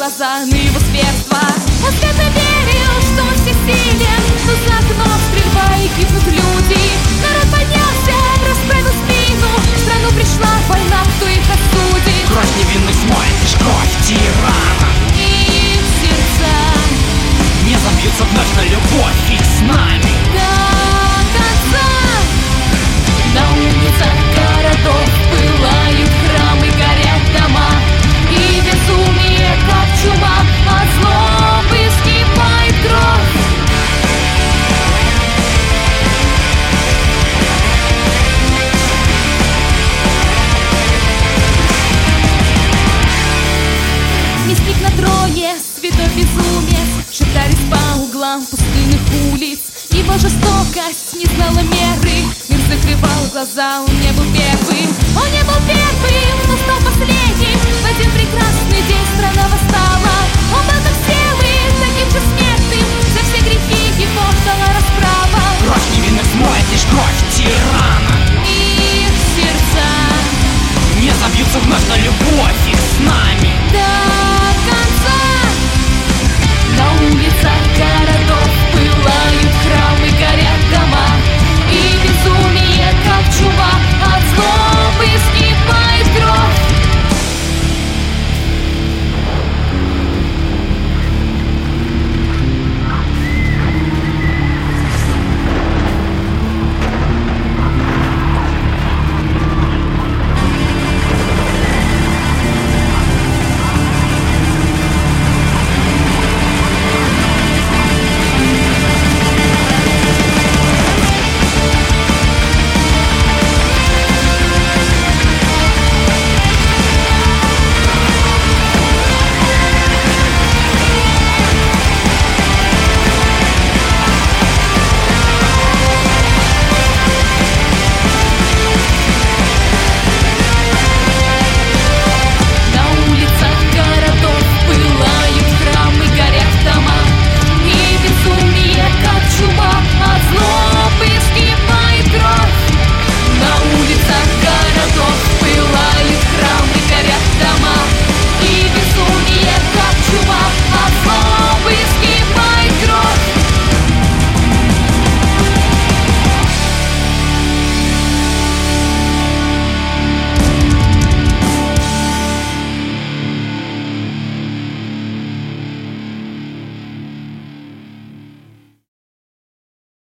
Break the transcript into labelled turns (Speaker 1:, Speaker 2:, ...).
Speaker 1: глаза на его зверство. Он свято верил, что он всесилен, но за окном стрельба и гибнут люди. Народ поднялся, расправил спину, в страну пришла война, кто их осудит?
Speaker 2: Кровь невинных смоет лишь кровь тирана,
Speaker 1: и их сердца
Speaker 2: не забьются вновь на любовь их с нами
Speaker 1: до конца. На улицах городов пылают храмы, горят дома, и безумие, как чума, от злобы вскипает кровь. Мясник на троне, святой безумец, шептались по углам пустынных улиц. Его жестокость не знала меры, мир закрывал глаза, он не был первым. Он не был первым, но стал последним. В один прекрасный день